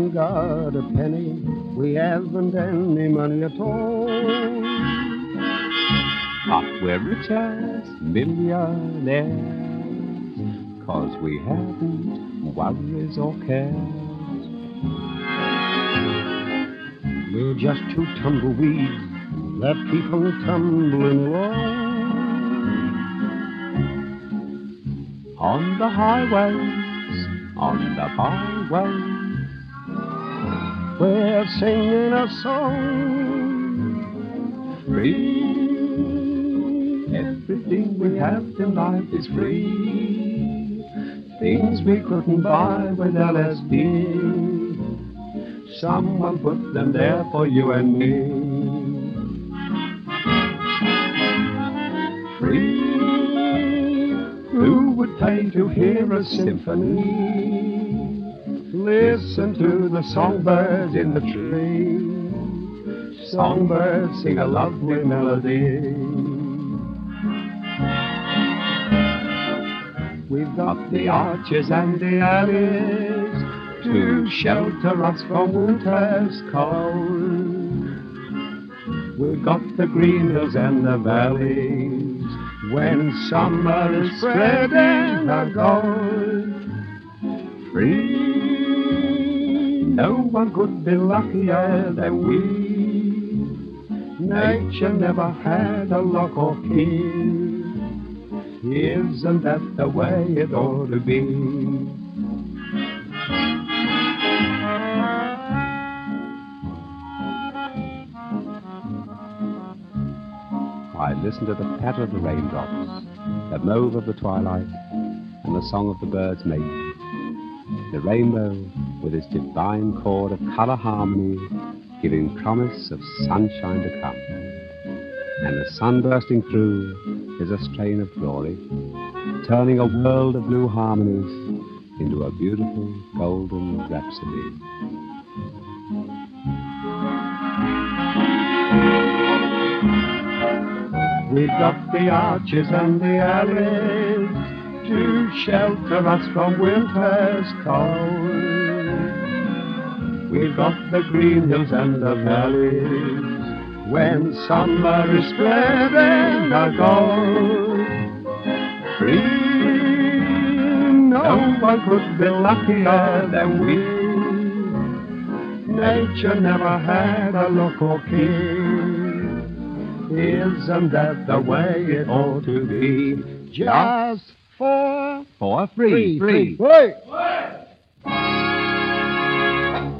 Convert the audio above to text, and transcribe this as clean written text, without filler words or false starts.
haven't got a penny, we haven't any money at all. But we're rich as millionaires, 'cause we haven't worries or cares. We're just two tumbleweeds that keep on tumbling along. On the highways, on the byways, we're singing a song. Free. Everything we have in life is free. Things we couldn't buy with LSD. Someone put them there for you and me. Free. Who would pay to hear a symphony? Listen to the songbirds in the tree. Songbirds sing a lovely melody. We've got the arches and the alleys to shelter us from winter's cold. We've got the green hills and the valleys when summer is spreading her gold. Free, no one could be luckier than we. Nature never had a lock or key. Isn't that the way it ought to be? I listen to the patter of the raindrops, the mauve of the twilight, and the song of the birds mating. The rainbow, with its divine chord of colour harmony, giving promise of sunshine to come. And the sun bursting through is a strain of glory, turning a world of blue harmonies into a beautiful golden rhapsody. We've got the arches and the alleys to shelter us from winter's cold. We've got the green hills and the valleys when summer is spreading her gold. Free, no one could be luckier than we. Nature never had a look or key. Isn't that the way it ought to be? Just for free. Wait!